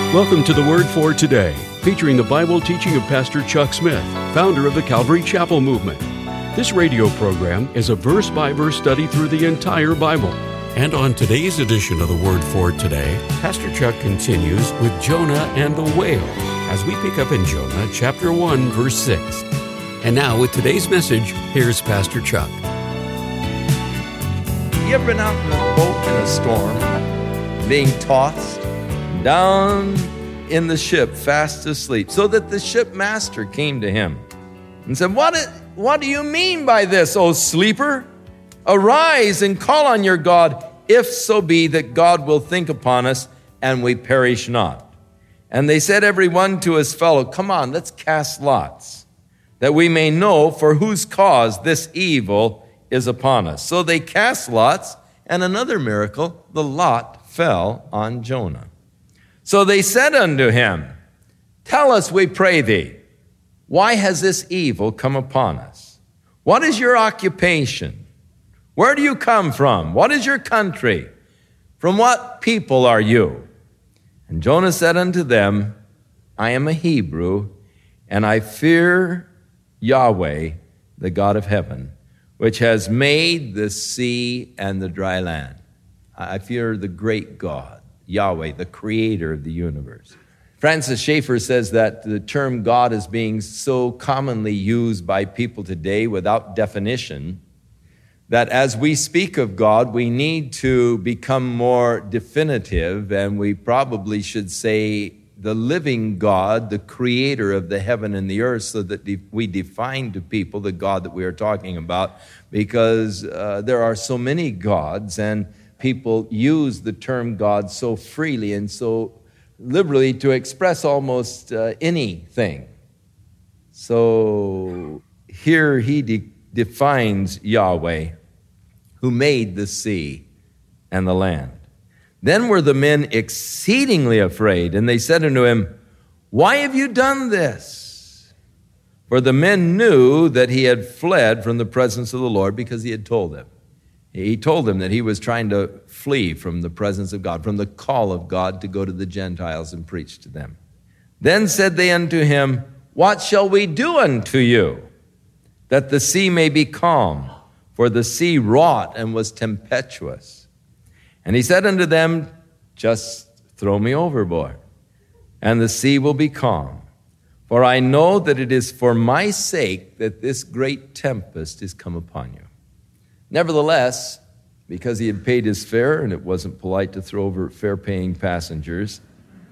Welcome to the Word for Today, featuring the Bible teaching of Pastor Chuck Smith, founder of the Calvary Chapel Movement. This radio program is a verse-by-verse study through the entire Bible. And on today's edition of the Word for Today, Pastor Chuck continues with Jonah and the whale as we pick up in Jonah chapter 1, verse 6. And now with today's message, here's Pastor Chuck. You ever been out in a boat in a storm, being tossed down in the ship, fast asleep, so that the shipmaster came to him and said, What do you mean by this, O sleeper? Arise and call on your God, if so be that God will think upon us and we perish not. And they said every one to his fellow, Come on, let's cast lots, that we may know for whose cause this evil is upon us. So they cast lots, and another miracle, the lot fell on Jonah. So they said unto him, Tell us, we pray thee, why has this evil come upon us? What is your occupation? Where do you come from? What is your country? From what people are you? And Jonah said unto them, I am a Hebrew, and I fear Yahweh, the God of heaven, which has made the sea and the dry land. I fear the great God, Yahweh, the creator of the universe. Francis Schaeffer says that the term God is being so commonly used by people today without definition that as we speak of God, we need to become more definitive, and we probably should say the living God, the creator of the heaven and the earth, so that we define to people the God that we are talking about, because there are so many gods, and people use the term God so freely and so liberally to express almost anything. So here he defines Yahweh, who made the sea and the land. Then were the men exceedingly afraid, and they said unto him, Why have you done this? For the men knew that he had fled from the presence of the Lord, because he had told them. He told them that he was trying to flee from the presence of God, from the call of God to go to the Gentiles and preach to them. Then said they unto him, What shall we do unto you, that the sea may be calm? For the sea wrought and was tempestuous. And he said unto them, Just throw me overboard, and the sea will be calm. For I know that it is for my sake that this great tempest is come upon you. Nevertheless, because he had paid his fare, and it wasn't polite to throw over fare-paying passengers,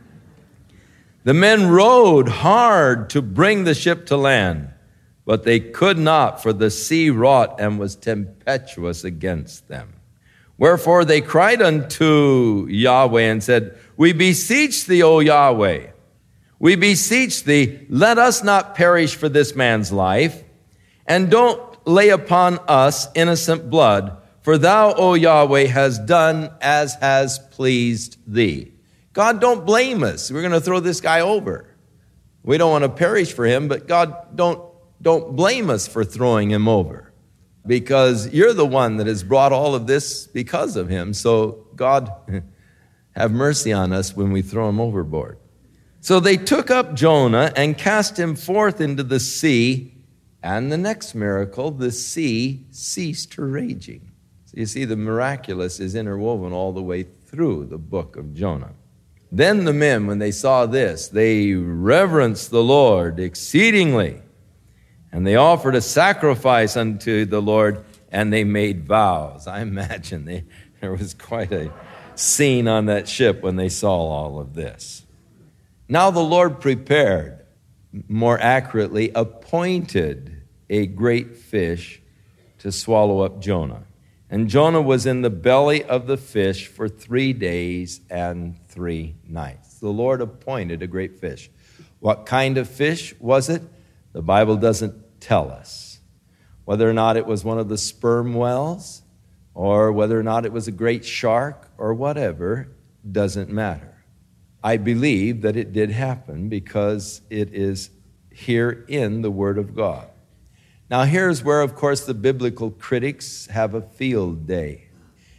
the men rowed hard to bring the ship to land, but they could not, for the sea wrought and was tempestuous against them. Wherefore they cried unto Yahweh and said, We beseech thee, O Yahweh, we beseech thee, let us not perish for this man's life, and don't lay upon us innocent blood, for thou, O Yahweh, hast done as has pleased thee. God, don't blame us. We're going to throw this guy over. We don't want to perish for him, but God, don't blame us for throwing him over, because you're the one that has brought all of this because of him. So God, have mercy on us when we throw him overboard. So they took up Jonah and cast him forth into the sea, and the next miracle, the sea ceased her raging. So you see, the miraculous is interwoven all the way through the book of Jonah. Then the men, when they saw this, they reverenced the Lord exceedingly, and they offered a sacrifice unto the Lord, and they made vows. I imagine there was quite a scene on that ship when they saw all of this. Now the Lord prepared, more accurately, appointed a great fish to swallow up Jonah. And Jonah was in the belly of the fish for 3 days and 3 nights. The Lord appointed a great fish. What kind of fish was it? The Bible doesn't tell us. Whether or not it was one of the sperm whales, or whether or not it was a great shark, or whatever, doesn't matter. I believe that it did happen because it is here in the Word of God. Now here's where, of course, the biblical critics have a field day.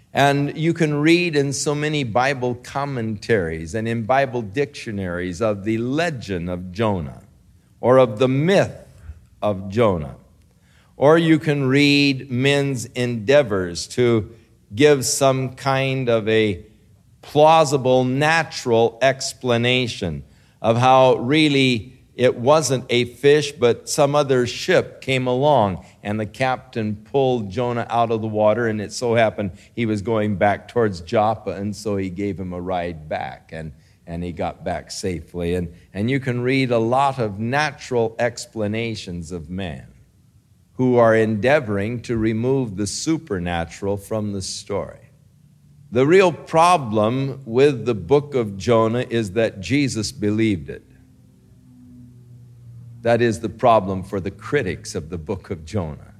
And you can read in so many Bible commentaries and in Bible dictionaries of the legend of Jonah or of the myth of Jonah. Or you can read men's endeavors to give some kind of a plausible, natural explanation of how really it wasn't a fish, but some other ship came along and the captain pulled Jonah out of the water, and it so happened he was going back towards Joppa, and so he gave him a ride back, and he got back safely. And you can read a lot of natural explanations of man who are endeavoring to remove the supernatural from the story. The real problem with the book of Jonah is that Jesus believed it. That is the problem for the critics of the book of Jonah.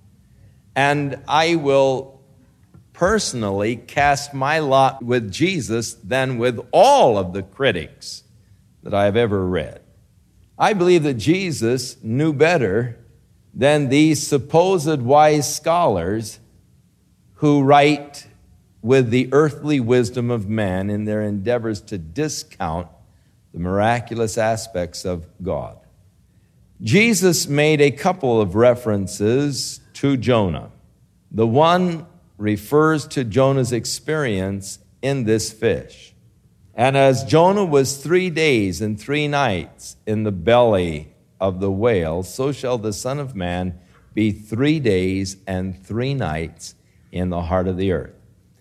And I will personally cast my lot with Jesus than with all of the critics that I have ever read. I believe that Jesus knew better than these supposed wise scholars who write with the earthly wisdom of man in their endeavors to discount the miraculous aspects of God. Jesus made a couple of references to Jonah. The one refers to Jonah's experience in this fish. And as Jonah was 3 days and 3 nights in the belly of the whale, so shall the Son of Man be 3 days and 3 nights in the heart of the earth.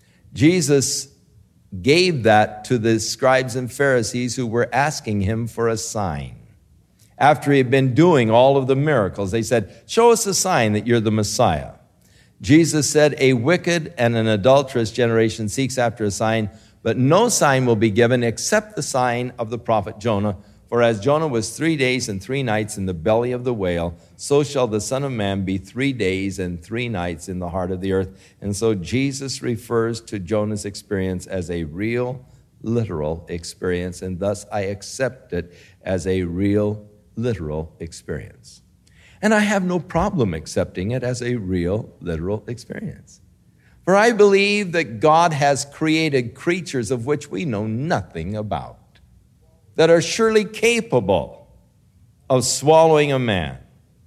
Jesus gave that to the scribes and Pharisees who were asking him for a sign. After he had been doing all of the miracles, they said, "Show us a sign that you're the Messiah." Jesus said, "A wicked and an adulterous generation seeks after a sign, but no sign will be given except the sign of the prophet Jonah. For as Jonah was 3 days and 3 nights in the belly of the whale, so shall the Son of Man be 3 days and 3 nights in the heart of the earth." And so Jesus refers to Jonah's experience as a real, literal experience, and thus I accept it as a real, literal experience. And I have no problem accepting it as a real, literal experience. For I believe that God has created creatures of which we know nothing about, that are surely capable of swallowing a man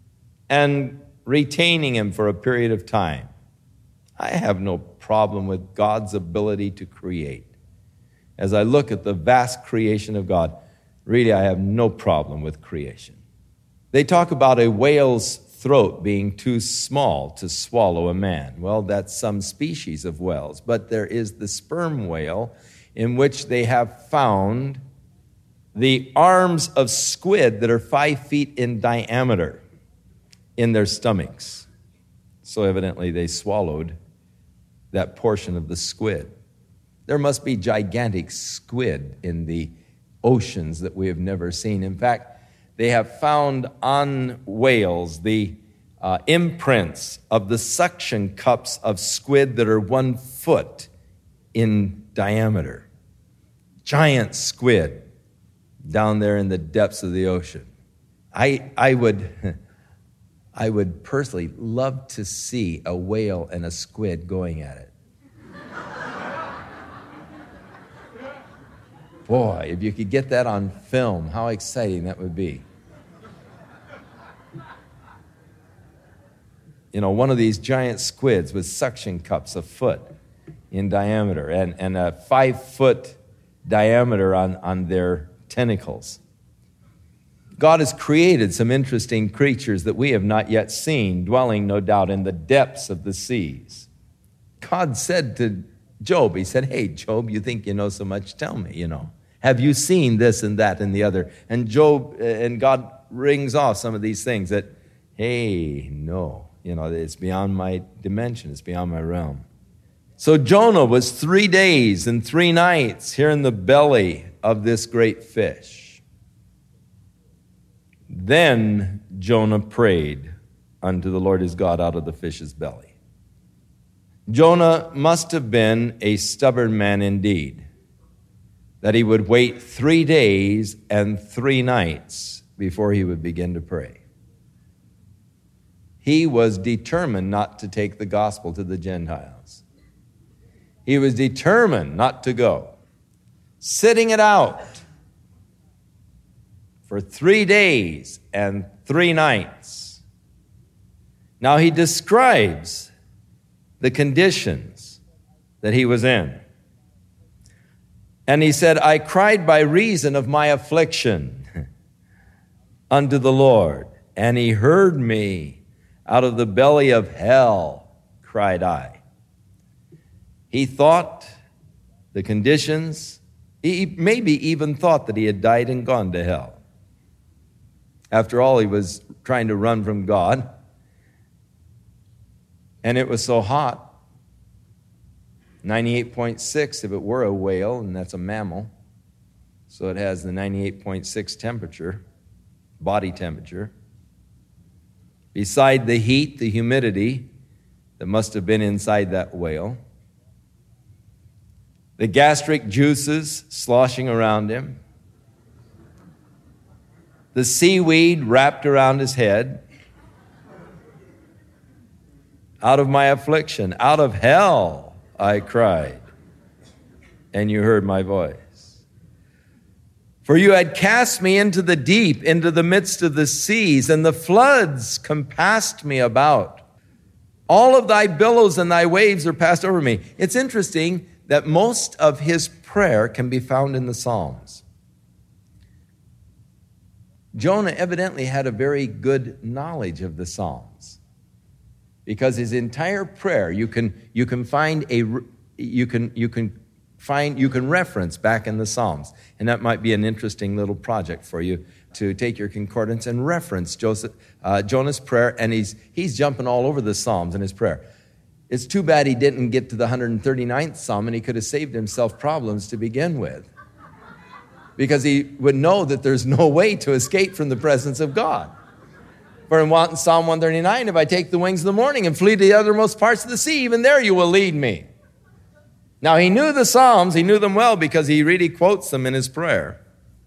and retaining him for a period of time. I have no problem with God's ability to create. As I look at the vast creation of God, really, I have no problem with creation. They talk about a whale's throat being too small to swallow a man. Well, that's some species of whales, but there is the sperm whale in which they have found the arms of squid that are 5 feet in diameter in their stomachs. So evidently they swallowed that portion of the squid. There must be gigantic squid in the oceans that we have never seen. In fact, they have found on whales the imprints of the suction cups of squid that are 1 foot in diameter. Giant squid down there in the depths of the ocean. I would personally love to see a whale and a squid going at it. Boy, if you could get that on film, how exciting that would be. You know, one of these giant squids with suction cups a foot in diameter and a 5-foot diameter on their tentacles. God has created some interesting creatures that we have not yet seen, dwelling, no doubt, in the depths of the seas. God said to Job, he said, "Hey, Job, you think you know so much? Tell me, Have you seen this and that and the other?" And God rings off some of these things that, hey, no, it's beyond my dimension. It's beyond my realm. So Jonah was 3 days and 3 nights here in the belly of this great fish. Then Jonah prayed unto the Lord his God out of the fish's belly. Jonah must have been a stubborn man indeed, that he would wait 3 days and 3 nights before he would begin to pray. He was determined not to take the gospel to the Gentiles. He was determined not to go. Sitting it out for 3 days and 3 nights. Now he describes the conditions that he was in. And he said, I cried by reason of my affliction unto the Lord, and he heard me. Out of the belly of hell cried I. He thought the conditions, he maybe even thought that he had died and gone to hell. After all, he was trying to run from God. And it was so hot. 98.6 if it were a whale, and that's a mammal. So it has the 98.6 temperature, body temperature. Beside the heat, the humidity that must have been inside that whale. The gastric juices sloshing around him. The seaweed wrapped around his head. Out of my affliction, out of hell, I cried, and you heard my voice. For you had cast me into the deep, into the midst of the seas, and the floods compassed me about. All of thy billows and thy waves are passed over me. It's interesting that most of his prayer can be found in the Psalms. Jonah evidently had a very good knowledge of the Psalms, because his entire prayer you can reference back in the Psalms, and that might be an interesting little project for you to take your concordance and reference Jonah's prayer, and he's jumping all over the Psalms in his prayer. It's too bad he didn't get to the 139th Psalm, and he could have saved himself problems to begin with, because he would know that there's no way to escape from the presence of God. For in Psalm 139, if I take the wings of the morning and flee to the uttermost parts of the sea, even there you will lead me. Now, he knew the Psalms. He knew them well because he really quotes them in his prayer.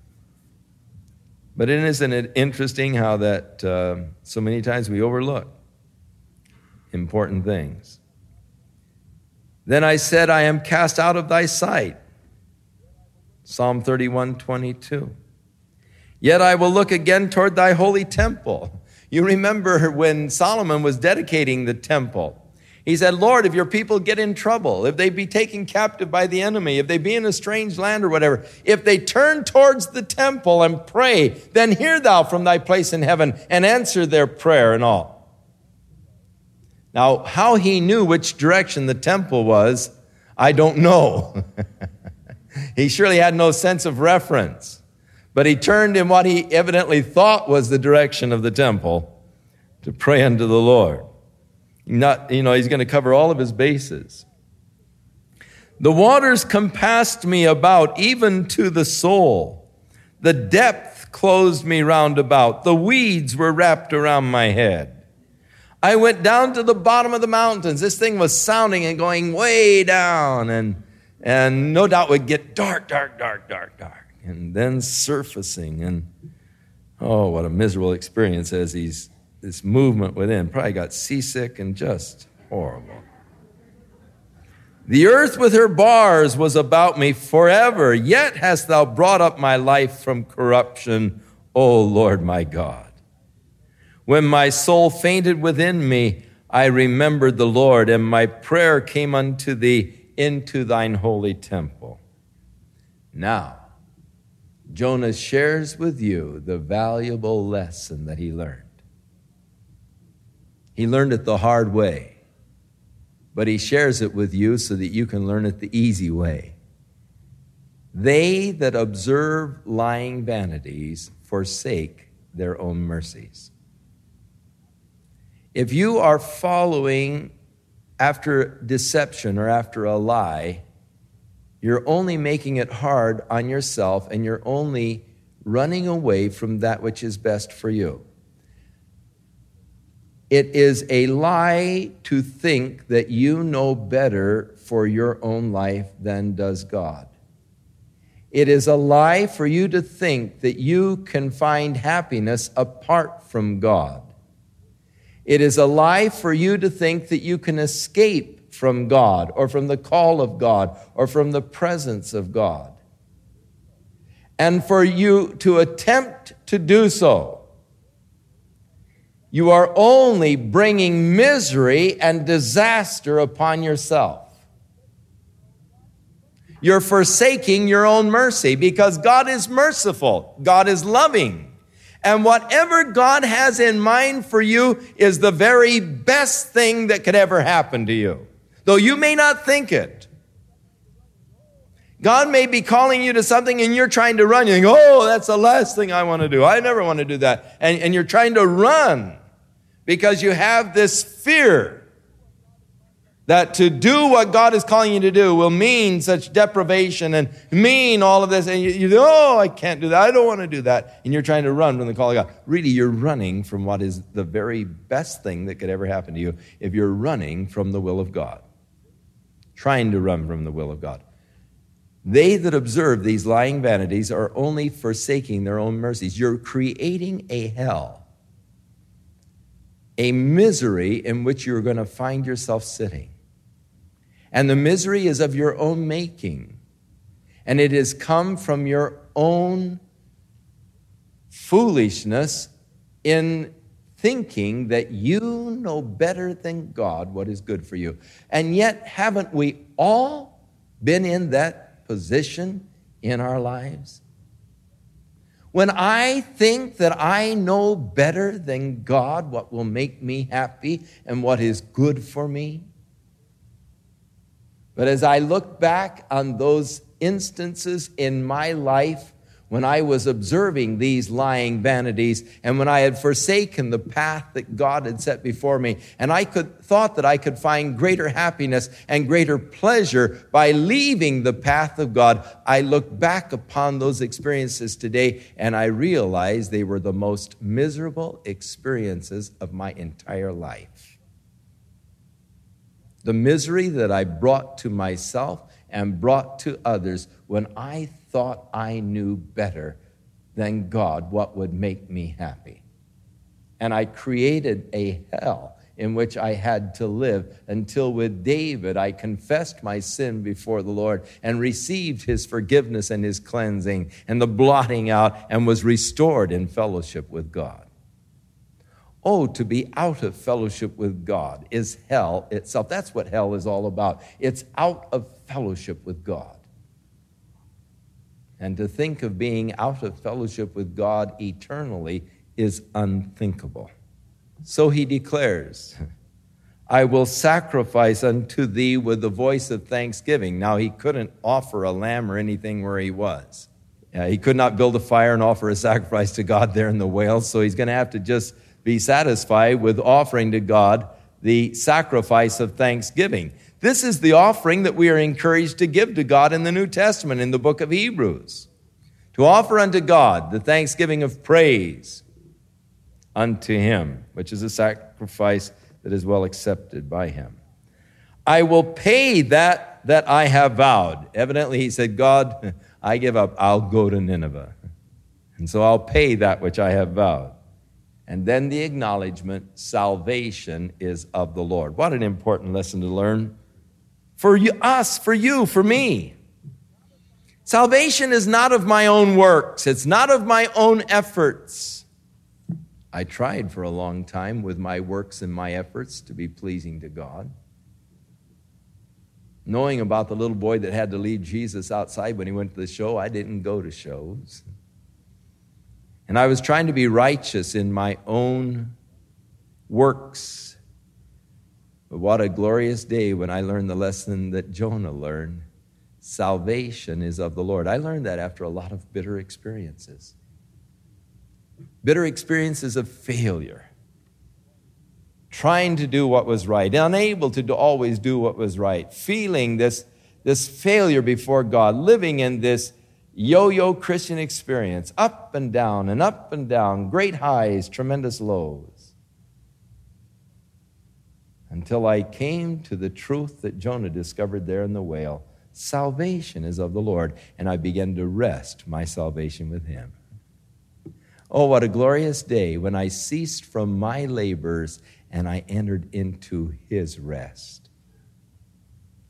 But isn't it interesting how that so many times we overlook important things? Then I said, I am cast out of thy sight. Psalm 31:22. Yet I will look again toward thy holy temple. You remember when Solomon was dedicating the temple. He said, Lord, if your people get in trouble, if they be taken captive by the enemy, if they be in a strange land or whatever, if they turn towards the temple and pray, then hear thou from thy place in heaven and answer their prayer and all. Now, how he knew which direction the temple was, I don't know. He surely had no sense of reference. But he turned in what he evidently thought was the direction of the temple to pray unto the Lord. He's going to cover all of his bases. The waters compassed me about, even to the soul. The depth closed me round about. The weeds were wrapped around my head. I went down to the bottom of the mountains. This thing was sounding and going way down, and no doubt would get dark, and then surfacing. And oh, what a miserable experience as this movement within. Probably got seasick and just horrible. The earth with her bars was about me forever. Yet hast thou brought up my life from corruption, O Lord my God. When my soul fainted within me, I remembered the Lord, and my prayer came unto thee into thine holy temple. Now, Jonah shares with you the valuable lesson that he learned. He learned it the hard way, but he shares it with you so that you can learn it the easy way. They that observe lying vanities forsake their own mercies. If you are following after deception or after a lie, you're only making it hard on yourself, and you're only running away from that which is best for you. It is a lie to think that you know better for your own life than does God. It is a lie for you to think that you can find happiness apart from God. It is a lie for you to think that you can escape from God or from the call of God or from the presence of God. And for you to attempt to do so, you are only bringing misery and disaster upon yourself. You're forsaking your own mercy because God is merciful. God is loving. And whatever God has in mind for you is the very best thing that could ever happen to you, though you may not think it. God may be calling you to something and you're trying to run. You think, oh, that's the last thing I want to do. I never want to do that. And you're trying to run because you have this fear that to do what God is calling you to do will mean such deprivation and mean all of this. And you oh, I can't do that. I don't want to do that. And you're trying to run from the call of God. Really, you're running from what is the very best thing that could ever happen to you if you're running from the will of God. Trying to run from the will of God. They that observe these lying vanities are only forsaking their own mercies. You're creating a hell, a misery in which you're going to find yourself sitting. And the misery is of your own making. And it has come from your own foolishness in thinking that you know better than God what is good for you. And yet, haven't we all been in that position in our lives? When I think that I know better than God what will make me happy and what is good for me. But as I look back on those instances in my life when I was observing these lying vanities and when I had forsaken the path that God had set before me, and I thought that I could find greater happiness and greater pleasure by leaving the path of God, I look back upon those experiences today and I realize they were the most miserable experiences of my entire life. The misery that I brought to myself and brought to others when I thought I knew better than God what would make me happy. And I created a hell in which I had to live until with David I confessed my sin before the Lord and received his forgiveness and his cleansing and the blotting out and was restored in fellowship with God. Oh, to be out of fellowship with God is hell itself. That's what hell is all about. It's out of fellowship with God. And to think of being out of fellowship with God eternally is unthinkable. So he declares, I will sacrifice unto thee with the voice of thanksgiving. Now, he couldn't offer a lamb or anything where he was. He could not build a fire and offer a sacrifice to God there in the whale, so he's going to have to just be satisfied with offering to God the sacrifice of thanksgiving. This is the offering that we are encouraged to give to God in the New Testament, in the book of Hebrews. To offer unto God the thanksgiving of praise unto him, which is a sacrifice that is well accepted by him. I will pay that I have vowed. Evidently, he said, God, I give up. I'll go to Nineveh. And so I'll pay that which I have vowed. And then the acknowledgement, salvation is of the Lord. What an important lesson to learn for you, us, for you, for me. Salvation is not of my own works. It's not of my own efforts. I tried for a long time with my works and my efforts to be pleasing to God. Knowing about the little boy that had to leave Jesus outside when he went to the show, I didn't go to shows. And I was trying to be righteous in my own works. But what a glorious day when I learned the lesson that Jonah learned. Salvation is of the Lord. I learned that after a lot of bitter experiences. Bitter experiences of failure. Trying to do what was right. Unable to always do what was right. Feeling this failure before God. Living in this yo-yo Christian experience, up and down, great highs, tremendous lows. Until I came to the truth that Jonah discovered there in the whale. Salvation is of the Lord, and I began to rest my salvation with him. Oh, what a glorious day when I ceased from my labors and I entered into his rest.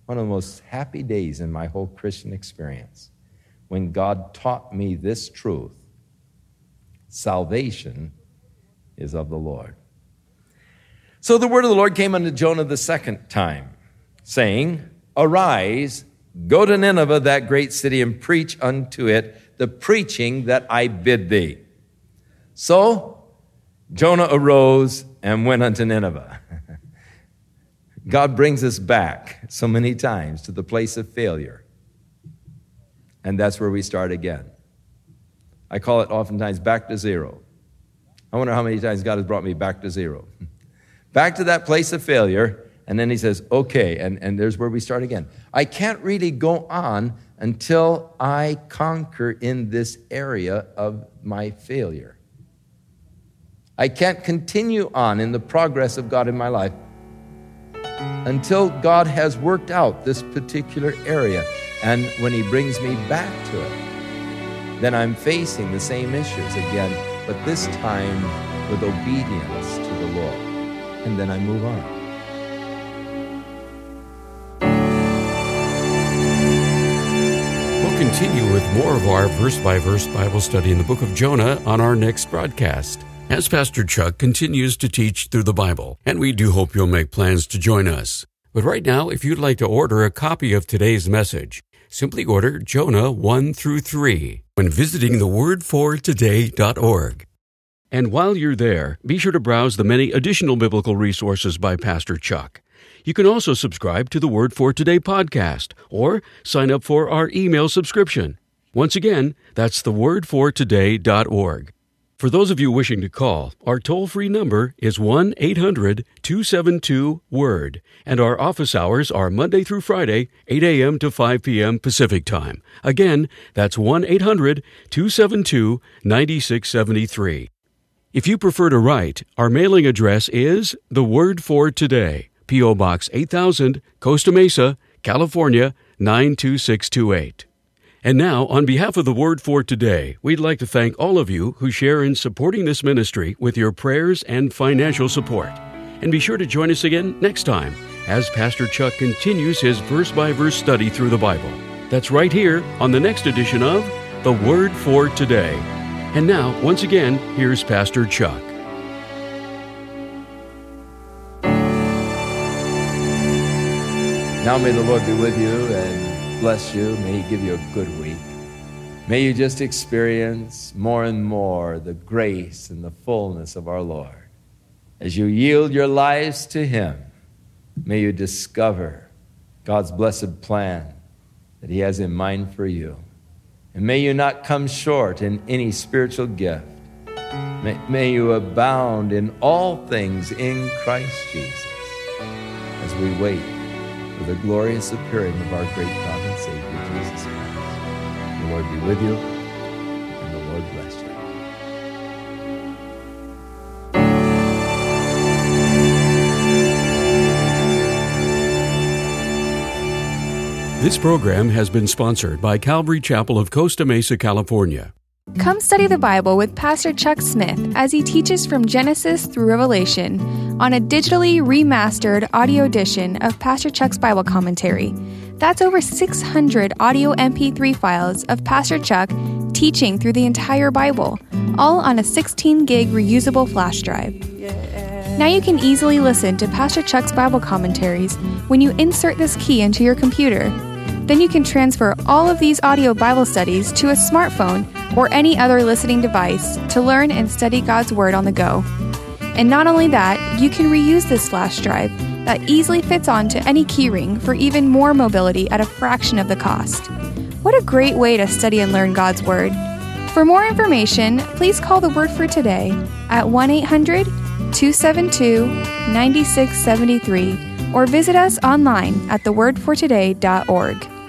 one of the most happy days in my whole Christian experience when God taught me this truth. Salvation is of the Lord. So the word of the Lord came unto Jonah the second time, saying, Arise, go to Nineveh, that great city, and preach unto it the preaching that I bid thee. So Jonah arose and went unto Nineveh. God brings us back so many times to the place of failure. And that's where we start again. I call it oftentimes back to zero. I wonder how many times God has brought me back to zero. Back to that place of failure, and then he says, okay, and there's where we start again. I can't really go on until I conquer in this area of my failure. I can't continue on in the progress of God in my life until God has worked out this particular area. And when he brings me back to it, then I'm facing the same issues again, but this time with obedience to the Lord. And then I move on. We'll continue with more of our verse-by-verse Bible study in the book of Jonah on our next broadcast, as Pastor Chuck continues to teach through the Bible, and we do hope you'll make plans to join us. But right now, if you'd like to order a copy of today's message, simply order Jonah 1-3 when visiting thewordfortoday.org. And while you're there, be sure to browse the many additional biblical resources by Pastor Chuck. You can also subscribe to the Word for Today podcast or sign up for our email subscription. Once again, that's thewordfortoday.org. For those of you wishing to call, our toll-free number is 1-800-272-WORD, and our office hours are Monday through Friday, 8 a.m. to 5 p.m. Pacific Time. Again, that's 1-800-272-9673. If you prefer to write, our mailing address is The Word for Today, P.O. Box 8000, Costa Mesa, California, 92628. And now, on behalf of The Word for Today, we'd like to thank all of you who share in supporting this ministry with your prayers and financial support. And be sure to join us again next time as Pastor Chuck continues his verse-by-verse study through the Bible. That's right here on the next edition of The Word for Today. And now, once again, here's Pastor Chuck. Now may the Lord be with you and bless you. May he give you a good week. May you just experience more and more the grace and the fullness of our Lord. As you yield your lives to him, may you discover God's blessed plan that he has in mind for you. And may you not come short in any spiritual gift. May you abound in all things in Christ Jesus as we wait for the glorious appearing of our great God and Savior, Jesus Christ. The Lord be with you, and the Lord bless you. This program has been sponsored by Calvary Chapel of Costa Mesa, California. Come study the Bible with Pastor Chuck Smith as he teaches from Genesis through Revelation on a digitally remastered audio edition of Pastor Chuck's Bible Commentary. That's over 600 audio MP3 files of Pastor Chuck teaching through the entire Bible, all on a 16-gig reusable flash drive. Now you can easily listen to Pastor Chuck's Bible commentaries when you insert this key into your computer. Then you can transfer all of these audio Bible studies to a smartphone or any other listening device to learn and study God's Word on the go. And not only that, you can reuse this flash drive that easily fits onto any keyring for even more mobility at a fraction of the cost. What a great way to study and learn God's Word. For more information, please call the Word for Today at 1-800-272-9673 or visit us online at thewordfortoday.org.